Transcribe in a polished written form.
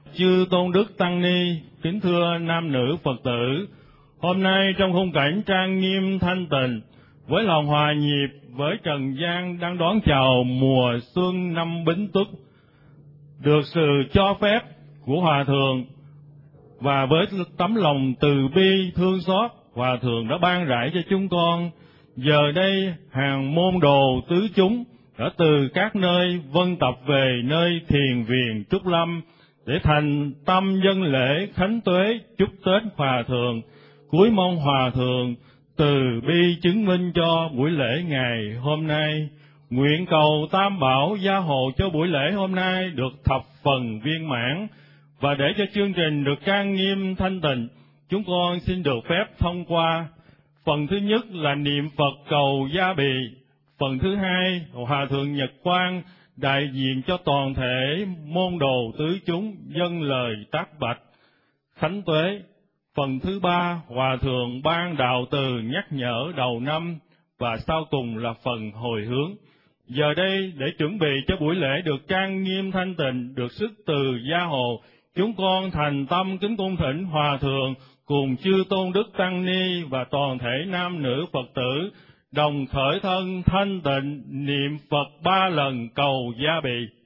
Chư Tôn Đức Tăng Ni, kính thưa nam nữ Phật tử, hôm nay trong khung cảnh trang nghiêm thanh tịnh, với lòng hòa nhịp với trần gian đang đón chào mùa xuân năm Bính Tuất, được sự cho phép của Hòa Thượng và với tấm lòng từ bi thương xót, Hòa Thượng đã ban rải cho chúng con. Giờ đây hàng môn đồ tứ chúng đã từ các nơi vân tập về nơi thiền viện Trúc Lâm để thành tâm dân lễ khánh tuế chúc Tết Hòa Thượng. Cúi mong Hòa Thượng từ bi chứng minh cho buổi lễ ngày hôm nay. Nguyện cầu Tam Bảo gia hộ cho buổi lễ hôm nay được thập phần viên mãn, và để cho chương trình được trang nghiêm thanh tịnh, chúng con xin được phép thông qua. Phần thứ nhất là niệm Phật cầu gia bị. Phần thứ hai, Hòa Thượng Nhật Quang đại diện cho toàn thể môn đồ tứ chúng dâng lời tác bạch khánh tuế. Phần thứ ba, Hòa Thượng ban đạo từ nhắc nhở đầu năm, và sau cùng là phần hồi hướng. Giờ đây để chuẩn bị cho buổi lễ được trang nghiêm thanh tịnh, được sức từ gia hộ, chúng con thành tâm kính cung thỉnh Hòa Thượng cùng chư Tôn Đức Tăng Ni và toàn thể nam nữ Phật tử đồng khởi thân thanh tịnh niệm Phật 3 lần cầu gia bị.